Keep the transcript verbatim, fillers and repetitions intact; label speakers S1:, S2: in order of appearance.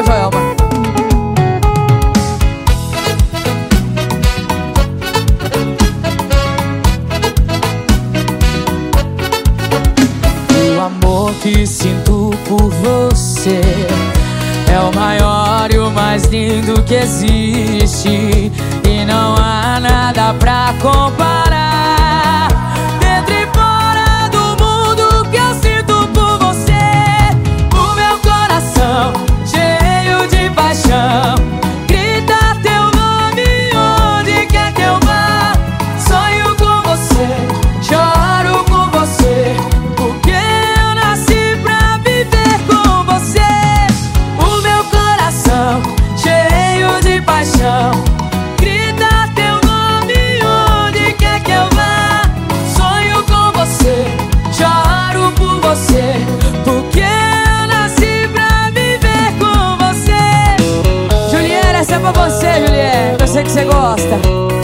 S1: Joelma. O amor que sinto por você é o maior e o mais lindo que existe, e não há nada pra comparar. Dentro e fora do mundo que eu sinto por você, o meu coração cheio de paixão grita teu nome onde quer que eu vá. Sonho com você, choro com você, porque eu nasci pra viver com você. O meu coração cheio de paixão grita teu nome onde quer que eu vá. Sonho com você, choro por você, porque eu nasci pra viver com você. Juliette, essa é pra você, Juliette, eu sei que você gosta.